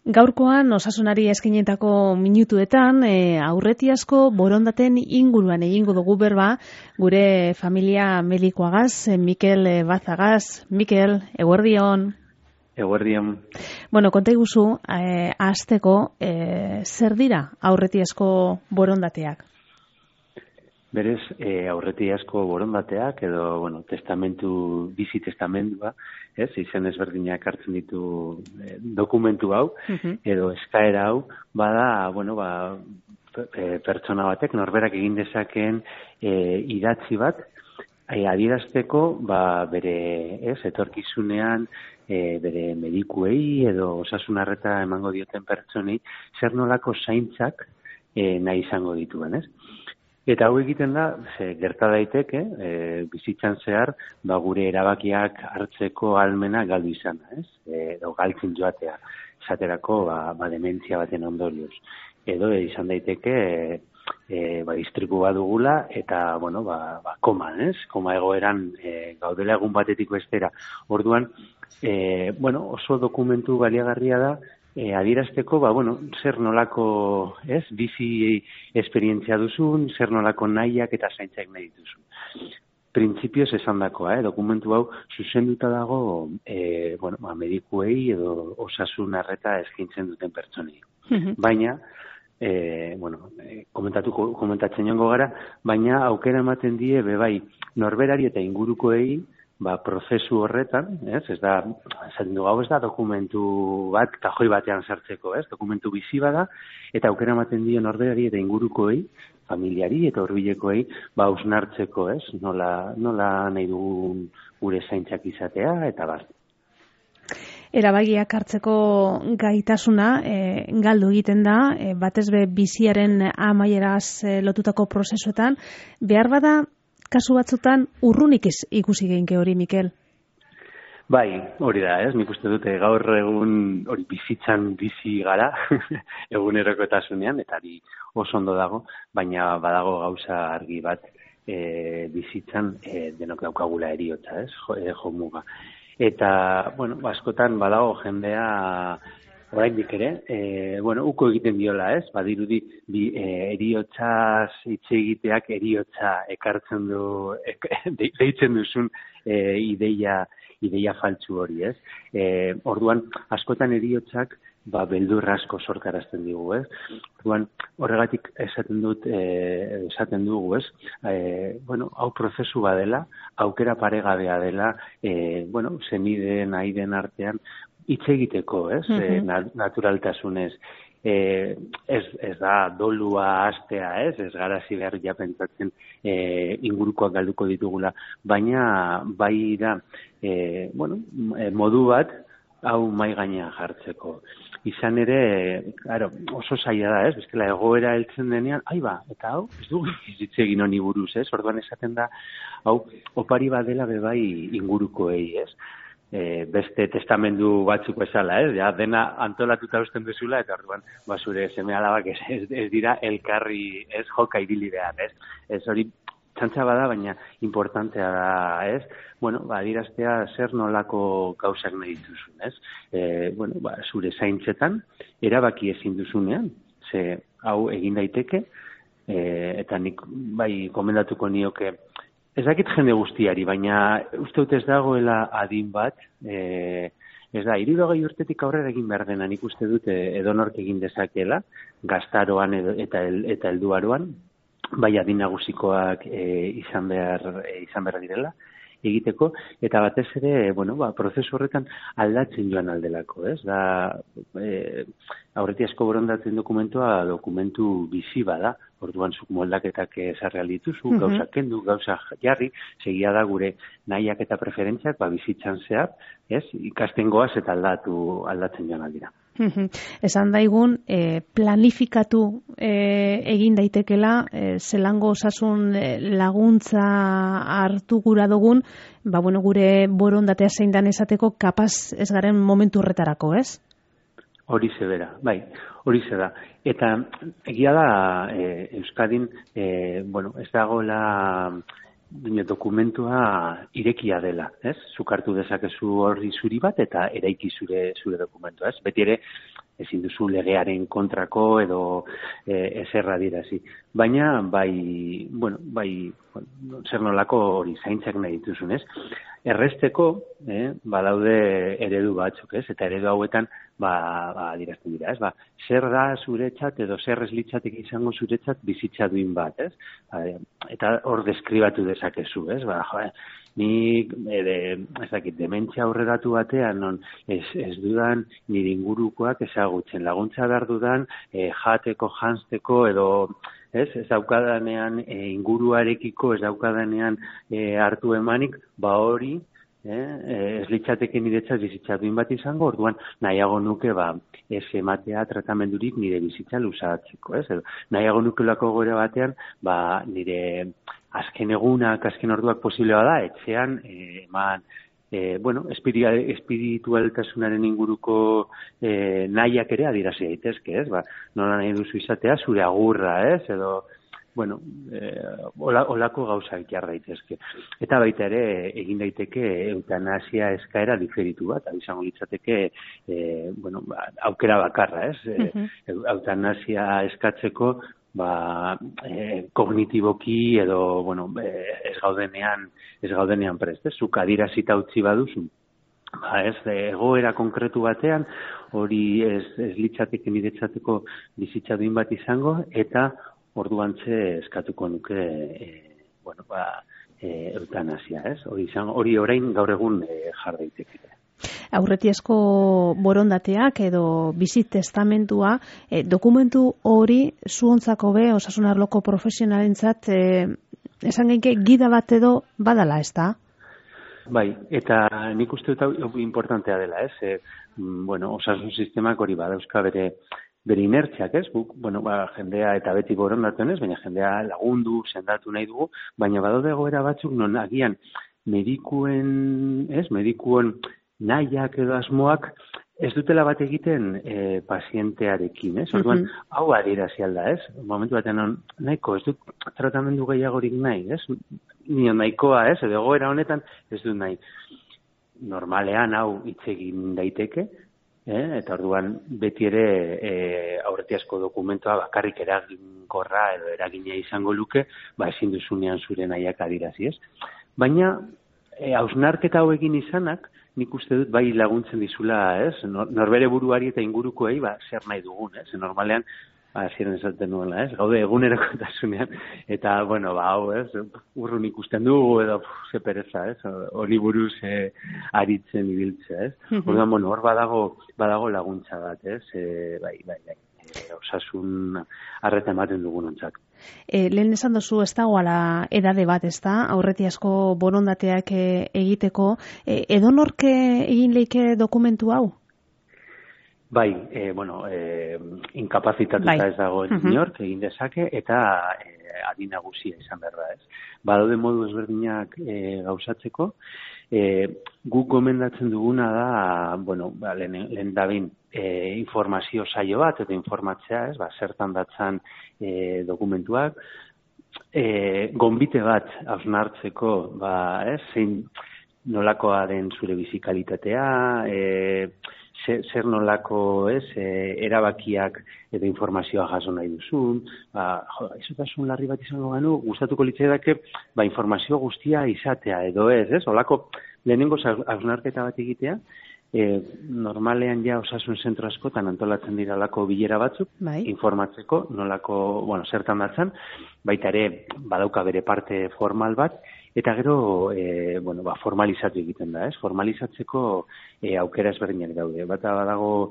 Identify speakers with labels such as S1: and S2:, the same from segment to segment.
S1: Gaurkoan osasunari eskainetako minutuetan aurretiazko borondaten inguruan egingo dugu berba gure familia medikoagaz, Mikel Bazagaz. Mikel, eguerdion.
S2: Eguerdion.
S1: Bueno, konta iguzu, hasteko zer dira aurretiazko borondateak?
S2: Berez, aurretiazko borondateak edo, bizi testamendua, izen ezberdinak hartzen ditu dokumentu hau, edo eskaera hau, bada, pertsona batek norberak egin dezakeen idatzi bat, adierazteko, bere, etorkizunean, bere medikuei edo osasun arreta emango dioten pertsonei, zer nolako zaintzak nahi izango dituen, Eta hau egiten da, gerta daiteke, bizitzan zehar, gure erabakiak hartzeko ahalmena galdu izana, edo galtzen joatea, esaterako, dementzia baten ondorioz. Edo izan daiteke, istripu bat dugula, eta, koman, koma egoeran gaudela egun batetik bestera. Orduan, oso dokumentu baliagarria da, adierazteko, zer nolako, bizi esperientzia duzun, zer nolako nahiak eta zaintzak nahi dituzun. Printzipioz esan dakoa, dokumentu hau zuzenduta dago, medikuei edo osasun arreta eskaintzen duten pertsonei. Baina, komentatzen jongo gara, baina aukera ematen die, norberari eta ingurukoei, prozesu horretan, ez da, esaten du, hau ez da dokumentu bat, kajoi batean sartzeko, dokumentu bizi bada, eta aukera ematen dio norberari eta ingurukoei, familiari eta hurbilekoei, hausnartzeko, nola nahi dugun gure zaintzak izatea, eta bar.
S1: Erabakiak hartzeko gaitasuna galdu egiten da, batez be biziaren amaieraz lotutako prozesuetan, behar bada, kasu batzutan urrunik ikusi geinke hori, Mikel?
S2: Bai, hori da, nik uste dute gaur egun hori bizitzan bizi gara, egunerokotasunean, eta hori oso ondo dago, baina badago gauza argi bat bizitzan denok daukagula heriotza, jomuga. Eta, askotan badago jendea oraindik ere, uko egiten diola, badirudi heriotzaz hitz egiteak heriotza ekartzen du, deitzen duzun ideia faltsu hori, Orduan, askotan heriotzak beldur asko sortarazten digu, Orduan, horregatik esaten dugu, hau prozesu badela, aukera paregabea dela, senideen, aiden artean, hitz egiteko, naturaltasunez. Ez da dolua hastea, ez garazi behar ja pentsatzen ingurukoak galduko ditugula, baina bai da, modu bat hau mai gainean jartzeko. Izan ere, oso zaila da, bestela egoera heltzen denean, eta hau, ez dugu hitz egin honi buruz, orduan esaten da, hau, opari bat dela bebai ingurukoei, beste testamendu batzuk bezala, dena antolatuta usten duzula, eta orduan, zure seme-alabak ez dira elkarri, joka ibili behar, ez hori txantza bada, baina importantea da, adiraztea zer nolako gauzak nahi dituzun, zure zaintzetan, erabaki ezin duzunean, ze hau egin daiteke, eta nik komendatuko nioke, ez dakit jende guztiari, baina uste dut ez dagoela adin bat, ez da, 60 urtetik aurrera egin behar dena, nik uste dut edonork egin dezakela, gaztaroan eta helduaroan, bai adin nagusikoak izan behar direla, egiteko, eta batez ere, prozesu horretan aldatzen joan aldelako, da, aurretiazko borondaten dokumentu bizi bada, orduan zuk moldaketak ezarreal dituzu, gauza kendu, gauza jarri, segia da gure nahiak eta preferentziak, bizitzan zehar, ikasten goaz eta aldatzen joan aldira.
S1: Esan daigun, planifikatu egin daitekela, zelango osasun laguntza hartu gura dugun, gure borondatea zein dan esateko kapaz ez garen momentu horretarako, ez?
S2: Hori zebera, hori da. Eta egia da, Euskadin, ez dagoela dokumentua irekia dela, ez? Zuk hartu dezakezu horri zuri bat eta eraiki zure dokumentua, ez? Beti ere, ezin duzu legearen kontrako edo eserra dirazi. Baina, zer nolako hori zaintzak nahi dituzun, ez? Erresteko, badaude eredu batzuk, ez? Eta eredu hauetan, dirazten dira, ez? Zer da zuretzat edo zer ez litzatek izango zuretzat bizitza duin bat, ez? Eta hor deskribatu dezakezu, ez? Nik, dementzia aurreratu batean, non ez dudan nire ingurukoak ezagutzen. Laguntza behar dudan, jateko, janzteko, edo ez daukadanean inguruarekiko, ez daukadanean hartu emanik, hori, ez litzateke niretzat bizitza duin bat izango, orduan nahiago nuke ez ematea tratamendurik nire bizitza luzatzeko, ez? Nahiago nukelako gore batean, nire azken egunak, azken orduak posiblea da, etxean eman, espiritualtasunaren inguruko nahiak ere adierazi daitezke, ez? Nola nahi duzu izatea, zure agurra, ez? Edo, olako gauzak jar daitezke. Eta baita ere, egin daiteke eutanasia eskaera diferitu bat, izango litzateke, aukera bakarra, ez? Eutanasia eskatzeko, kognitiboki edo, ez gaudenean prest, ez? Zuk adierazita utzi baduzu, egoera konkretu batean, hori ez litzateke niretzateko bizitza duin bat izango, eta orduantze eskatuko nuke eutanasia, ez? Hori orain gaur egun jar daiteke.
S1: Aurretiazko borondateak edo bizit testamentua, dokumentu hori zuontzako osasun arloko profesionalentzat esan genke gida bat edo badala, ez da?
S2: Bai, eta nik uste dut importantea dela, ez? Osasun sistemak hori badauzka bere inertziak, ez? Jendea eta beti borondatzen ez, baina jendea lagundu, sendatu nahi dugu, baina badaude egoera batzuk non agian medikuen nahiak edo asmoak ez dutela bat egiten pazientearekin, ez? Orduan, hau adierazi alda, ez? Momentu batean nahiko, ez dut tratamendu gehiagorik nahi, ez? Nion nahikoa, ez? Edo egoera honetan ez dut nahi. Normalean hau hitz egin daiteke, eta orduan beti ere aurretiazko dokumentua bakarrik eraginkorra edo eragina izango luke, ezin duzunean zure nahiak adierazi, ez? Baina, hausnarketa hau egin izanak, nik uste dut bai laguntzen dizula, ez? Norbere buruari eta ingurukoei, zer nahi dugun, ez? Normalean, ziren esaten nuela, ez? Gaude egunerokotasunean, eta, hau, ez? Urrun ikusten dugu, edo, ze pereza, ez? Hori buruz aritzen ibiltzea, ez? Orduan, hor badago laguntza bat, ez? Bai. Osasun arreta ematen dugunontzak.
S1: Lehen esan duzu ez dagoela edade bat, ez da? Aurretiazko borondateak egiteko. Edonork egin leike dokumentu hau?
S2: Bai, inkapazitatuta ez dago inork egin dezake, eta adin nagusia izan behar da, ez? Badaude modu ezberdinak gauzatzeko, guk gomendatzen duguna da, lehen dabin, informazio saio bat, eta informatzea, ez? Zertan datzan dokumentuak, gonbite bat hausnartzeko, zein nolakoa den zure bizikalitatea, zer nolako erabakiak edo informazioa jaso nahi duzun, izotasun larri bat izango ganu, gustatuko litzaidake informazio guztia izatea edo ez, olako lehenengo hausnarketa bat egitea, normalean ja osasun zentro askotan antolatzen dira olako bilera batzuk, informatzeko nolako, zertan datzan, baita ere badauka bere parte formal bat, eta gero, formalizatu egiten da, ez? Formalizatzeko aukera ezberdinak daude. Bata badago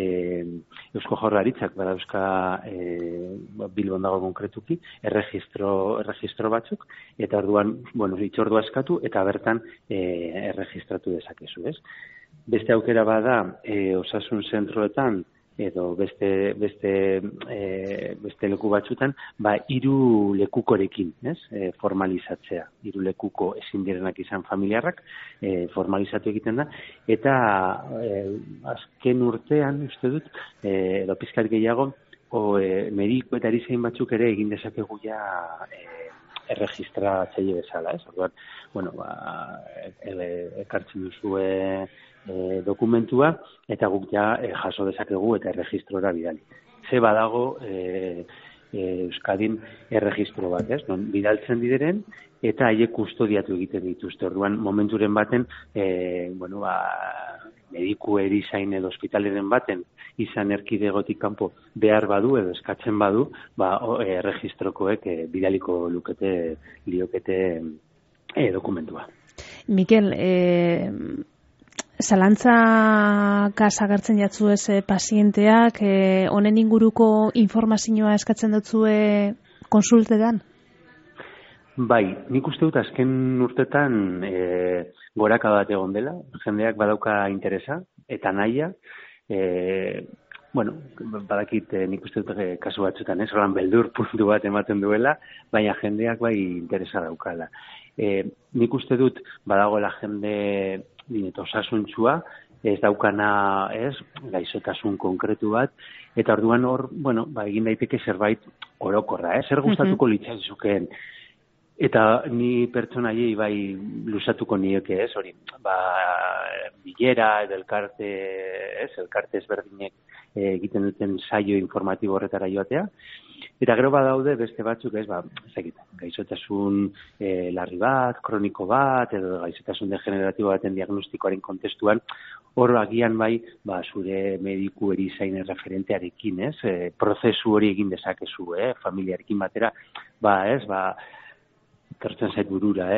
S2: Eusko Jaurlaritzak badauzka Bilbon dago konkretuki, erregistro batzuk, eta orduan, hitzordua eskatu, eta bertan erregistratu dezakezu, ez? Beste aukera bada osasun zentroetan, edo beste leku batzutan, 3 lekukorekin, ez? Formalizatzea. 3 lekuko ezin direnak izan familiarrak, formalizatu egiten da, eta azken urtean, uste dut, edo pizkat gehiago, mediku eta erizain batzuk ere egin dezakegu ja erregistratzaile bezala, ez? Orduan, bueno, ekartzen duzue dokumentua, eta guk ja jaso dezakegu eta erregistrora bidali. Ze badago Euskadin erregistro bat, ez? Non bidaltzen dideren, eta haiek kustodiatu egiten dituzte. Orduan, momenturen baten, mediku erizain edo ospitaleren baten izan erkidegotik kanpo behar badu edo eskatzen badu, erregistrokoek bidaliko liokete dokumentua.
S1: Mikel, zalantzakaz agertzen jatzu ez pazienteak, honen inguruko informazioa eskatzen dutzue konsultetan?
S2: Bai, nik uste dut azken urtetan goraka bat egon dela, jendeak badauka interesa eta nahia, badakit nik uste dut kasu batzutan, holan beldur puntu bat ematen duela, baina jendeak bai interesa daukala. Nik uste dut badagoela jende osasuntxua, ez daukana, gaixotasun konkretu bat, eta orduan hor, egin daiteke zerbait orokorra, zer gustatuko litzaizukeen. Eta ni pertsonaiei bai luzatuko nieke, hori, bilera edo elkarte ezberdinek egiten duten saio informatibo horretara joatea. Eta gero badaude beste batzuk, gaixotasun larri bat, kroniko bat, edo gaixotasun degeneratibo baten diagnostikoaren kontestuan, hor agian bai, zure mediku erizain referentearekin, prozesu hori egin dezakezu, familiarekin batera, etortzen zait burura,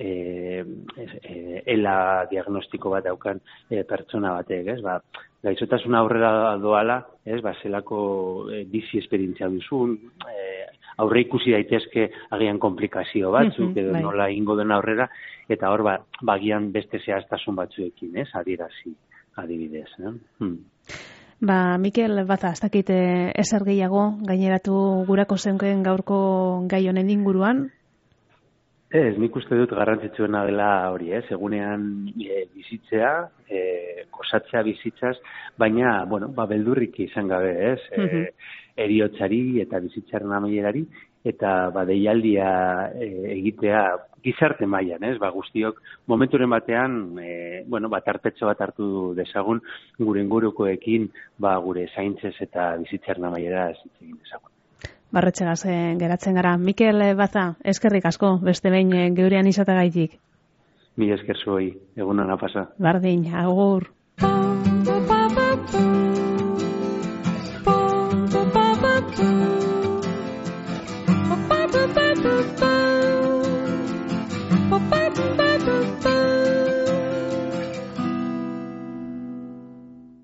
S2: ela diagnostiko bat daukan pertsona batek, gaixotasuna aurrera doala, zelako bizi esperientzia duzun, aurre ikusi daitezke agian komplikazio batzuk, edo nola ingo den aurrera, eta hor bagian beste zehaztasun batzuekin, adierazi, adibidez.
S1: Mikel, ez dakit ezer gehiago gaineratu gurako zenken gaurko gai honen inguruan?
S2: Ez, nik uste dut garrantzitsuena dela hori, egunean bizitzea, gozatzea bizitzaz, baina, beldurrik izan gabe, eriotzari eta bizitzaren amaierari, eta deialdia egitea gizarte mailan, guztiok momenturen batean, tartetxo bat hartu dezagun gure ingurukoekin, gure zaintzez eta bizitzaren amaiera hitz egin dezagun.
S1: Barretxegaz geratzen gara. Mikel Baza, eskerrik asko, beste behin geurean izatagaitik.
S2: Mila esker zuei, egun ona pasa.
S1: Bardin, agur.